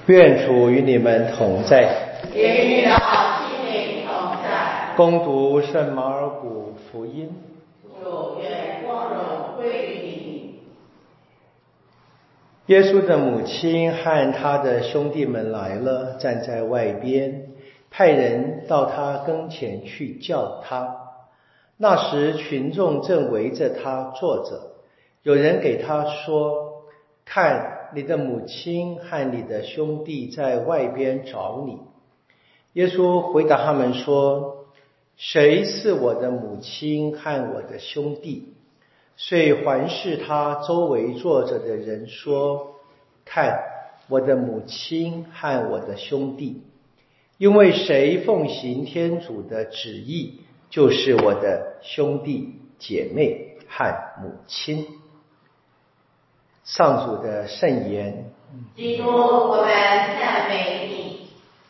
愿主与你们同在， 也与你的心灵同在。 恭读圣马尔谷福音。 主，愿光荣归于你。 耶稣的母亲和他的兄弟们来了，站在外边，派人到他跟前去叫他。那时群众正围着他坐着，有人给他说：看，你的母亲和你的兄弟在外边找你。耶稣回答他们说：谁是我的母亲和我的兄弟？遂环视他周围坐着的人说：看，我的母亲和我的兄弟，因为谁奉行天主的旨意，就是我的兄弟姐妹和母亲。上主的圣言。 基督，我们赞美你。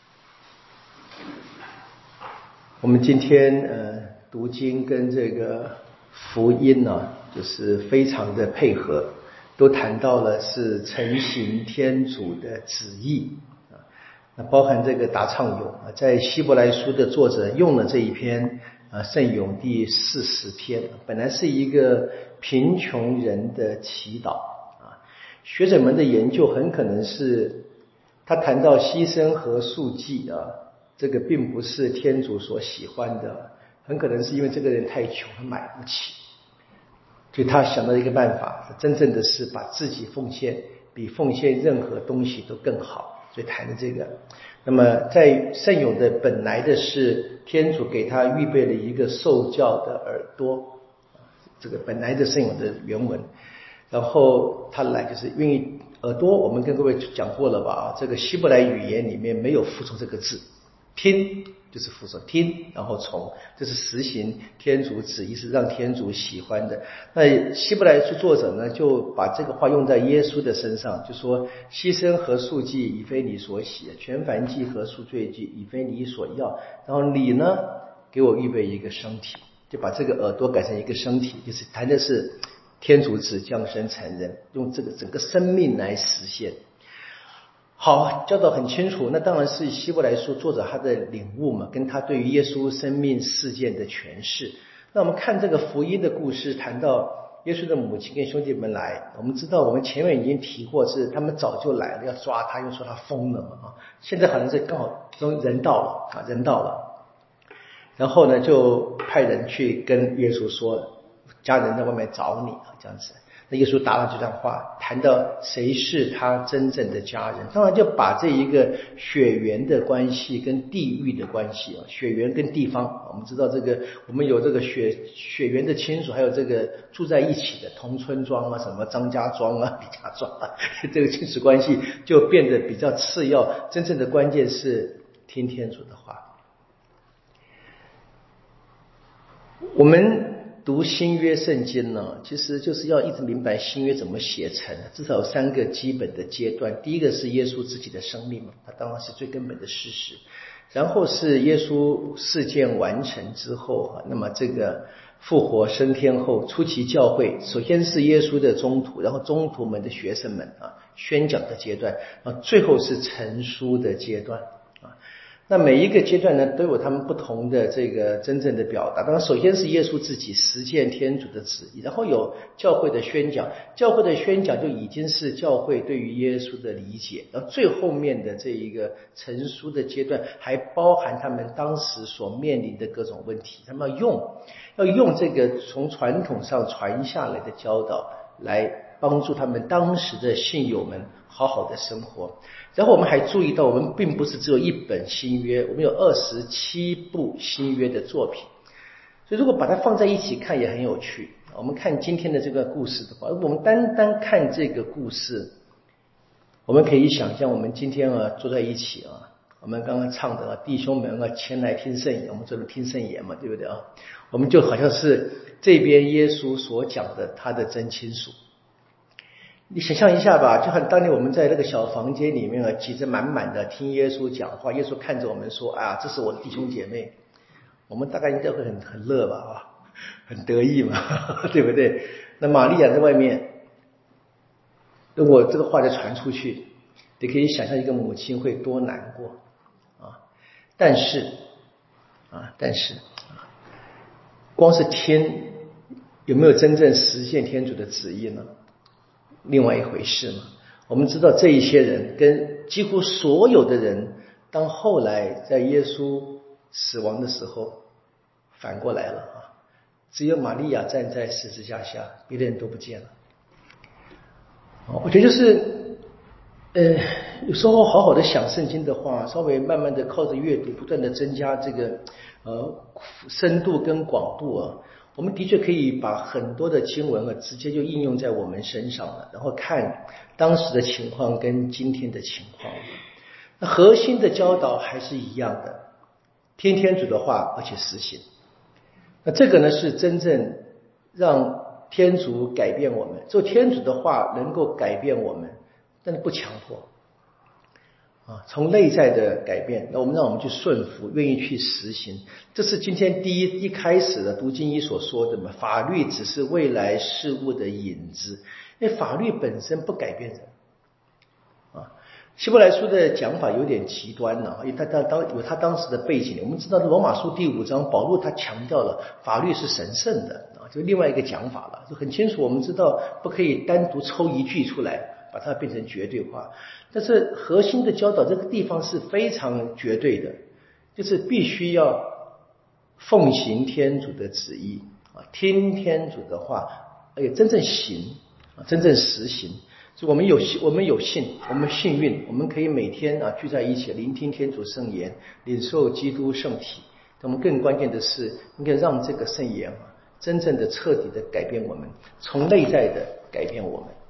我们今天读经跟这个福音呢，就是非常的配合，都谈到了是承行天主的旨意啊。那包含这个答唱咏啊，在希伯来书的作者用了这一篇圣咏第40篇，本来是一个贫穷人的祈祷啊。学者们的研究很可能是他谈到牺牲和赎祭啊，这个并不是天主所喜欢的，很可能是因为这个人太穷，他买不起，所以他想到一个办法，真正的是把自己奉献，比奉献任何东西都更好，所以谈的这个。那么在圣咏的本来的是天主给他预备了一个受教的耳朵，这个本来的圣咏的原文，然后他来就是因为耳朵，我们跟各位讲过了吧，这个希伯来语言里面没有服从这个字，听就是服从，听然后从，这是实行天主旨意，是让天主喜欢的。那希伯来书作者呢，就把这个话用在耶稣的身上，就说牺牲和赎祭已非你所喜，全燔祭和赎罪祭已非你所要，然后你呢给我预备一个身体，就把这个耳朵改成一个身体，就是谈的是天主子降生成人，用这个整个生命来实现。好，教导很清楚，那当然是希伯来书作者他的领悟嘛，跟他对于耶稣生命事件的诠释。那我们看这个福音的故事，谈到耶稣的母亲跟兄弟们来，我们知道我们前面已经提过，是他们早就来了要抓他，又说他疯了嘛啊，现在好像是刚好人到了啊，人到了，然后呢就派人去跟耶稣说，家人在外面找你啊，这样子。那耶稣答了这段话，谈到谁是他真正的家人，当然就把这一个血缘的关系跟地域的关系啊，血缘跟地方，我们知道这个我们有这个血缘的亲属，还有这个住在一起的同村庄啊，什么张家庄啊、李家庄啊，这个亲属关系就变得比较次要，真正的关键是听天主的话。我们读新约圣经呢，其实就是要一直明白新约怎么写成，至少有3个基本的阶段。第一个是耶稣自己的生命嘛，它当然是最根本的事实。然后是耶稣事件完成之后，那么这个复活升天后初期教会，首先是耶稣的宗徒，然后宗徒们的学生们宣讲的阶段，最后是成书的阶段。那每一个阶段呢，都有他们不同的这个真正的表达。当然首先是耶稣自己实践天主的旨意，然后有教会的宣讲，教会的宣讲就已经是教会对于耶稣的理解，然后最后面的这一个成书的阶段还包含他们当时所面临的各种问题，他们要用这个从传统上传下来的教导来帮助他们当时的信友们好好的生活。然后我们还注意到，我们并不是只有一本新约，我们有27部新约的作品，所以如果把它放在一起看也很有趣。我们看今天的这个故事的话，我们单单看这个故事，我们可以想象我们今天坐在一起我们刚刚唱的弟兄们前来听圣言，我们这里听圣言嘛，对不对我们就好像是这边耶稣所讲的他的真亲属。你想象一下吧，就很当年我们在那个小房间里面挤着满满的听耶稣讲话，耶稣看着我们说，哎呀，这是我的弟兄姐妹，我们大概应该会很乐吧很得意嘛对不对？那玛利亚在外面，如果这个话再传出去， 你可以想象一个母亲会多难过啊！但是光是天有没有真正实现天主的旨意呢？另外一回事嘛。我们知道这一些人跟几乎所有的人，当后来在耶稣死亡的时候反过来了啊，只有玛利亚站在十字架下，别的人都不见了。我觉得就是有时候好好的想圣经的话，稍微慢慢的靠着阅读不断的增加这个深度跟广度啊，我们的确可以把很多的经文直接就应用在我们身上了，然后看当时的情况跟今天的情况。那核心的教导还是一样的，听天主的话而且实行。那这个呢是真正让天主改变我们，做天主的话能够改变我们，但是不强迫啊，从内在的改变，让我们去顺服，愿意去实行。这是今天一开始的读经一所说的嘛，法律只是未来事物的影子，因为法律本身不改变人啊。希伯来书的讲法有点极端了，因为他当时的背景，我们知道罗马书第5章保罗他强调了法律是神圣的啊，就另外一个讲法了，就很清楚，我们知道不可以单独抽一句出来把它变成绝对化，但是核心的教导这个地方是非常绝对的，就是必须要奉行天主的旨意啊，听天主的话，而且真正行啊，真正实行。所以我们有信，我们幸运，我们可以每天聚在一起聆听天主圣言，领受基督圣体。那么更关键的是，应该让这个圣言真正的彻底的改变我们，从内在的改变我们。